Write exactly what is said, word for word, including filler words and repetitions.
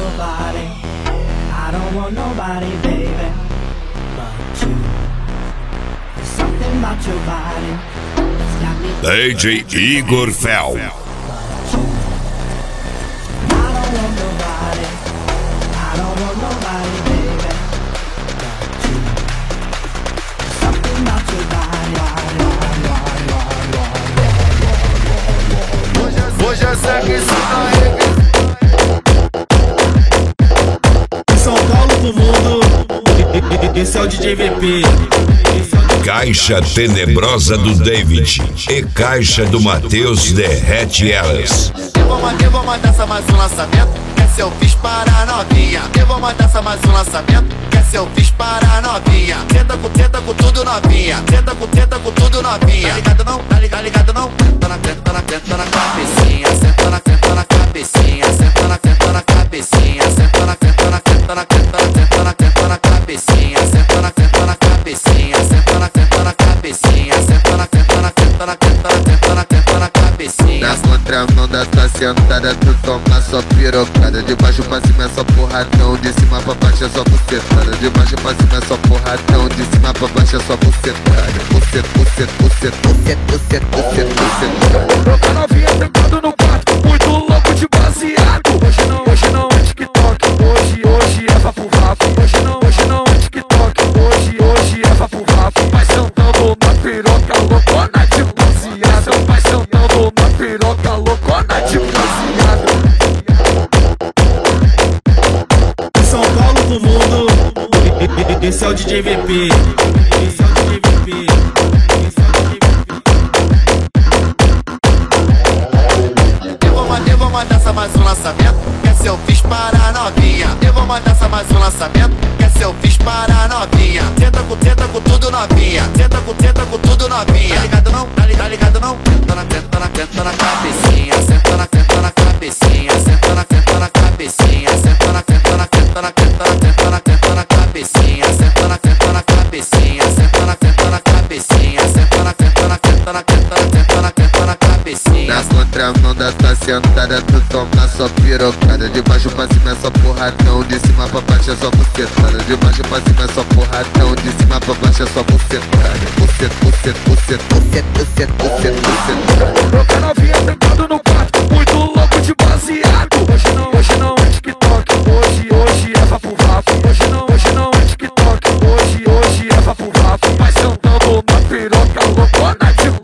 nobody. I don't want nobody, baby, but you. There's something about your body that's got me. D J Igor Fel. I don't want nobody. I don't want nobody, baby, but you. There's something about your body. Hoje é sangue isso na regra. São Paulo pro mundo. Esse é o D J V P. Caixa tenebrosa do David e caixa do Matheus derrete elas. Eu vou mandar, eu vou mandar essa mais um lançamento. Que essa eu fiz para a novinha. Eu vou mandar essa mais um lançamento. Que essa eu fiz para a novinha. Tenta com, tenta com tudo novinha. Tenta com, tenta com tudo novinha. Tá ligado não? Tá ligado, ligado não? Tá na tenta, tá na tenta, tá na cabecinha. Senta na tenta, tá na cabecinha. Senta na tenta, tá na cabecinha. Senta na tenta, tá na tenta, tá na tenta, tá na tenta, tá na tenta, tá na cabecinha. Senta na tenta, tá na cabecinha. Senta na tenta, tá na cabecinha. Senta na tenta, tá na tenta, tá na tenta, tá na tenta, tá na tenta, tá na cabecinha. Na contramão da tua sentada, tu toma só pirocada. De baixo pra cima é só porradão, de cima pra baixo é só bucetada. De baixo pra cima é só porradão, de cima pra baixo é só bucetada. Bucet, bucet, bucet, bucet, bucet, bucet, bucet. Troca novinha trancado no quarto, muito louco de baseado. Hoje não, hoje não é TikTok, hoje, hoje é vapo vapo. Hoje não, hoje não é TikTok, hoje, hoje é vapo vapo. Vai sentando na piroca loucona de baseado. Vai sentando na piroca loucona de baseado. São Paulo pro mundo. Esse é o D J V P. Esse é o D J V P. Esse é o D J V P. Eu vou mandar, eu vou mandar essa mais um lançamento. Que essa eu fiz para a novinha. Eu vou mandar essa mais um lançamento. Que essa eu fiz para a novinha. Tenta com, tenta com tudo novinha. Tenta com, tenta com tudo novinha. Tá ligado não? Tá ligado, ligado não? Tá na tenta, tá na tenta, tá na cabecinha. Senta na tenta, tá na cabecinha. Senta na tenta, tá na cabecinha. Senta na tenta, tá na tenta, tá na tenta, tá na tenta, tá na tenta, tá na cabecinha. Senta na tenta, tá na cabecinha. Senta na tenta, tá na cabecinha. Senta na tenta, tá na tenta, tá na tenta, tá na tenta, tá na tenta, tá na cabecinha. Na contramão da tua sentada, tu toma só pirocada. De baixo pra cima é só porradão, de cima pra baixo é só bucetada. De baixo pra cima é só porradão, de cima pra baixo é só bucetada. Bucet, bucet, bucet, bucet, bucet, bucet, bucet. Troca novinha trancado no quarto, muito louco de baseado. Hoje não, hoje não é TikTok, hoje, hoje é vapo vapo. Hoje não, hoje não é TikTok, hoje, hoje é vapo vapo. Vai sentando na piroca loucona de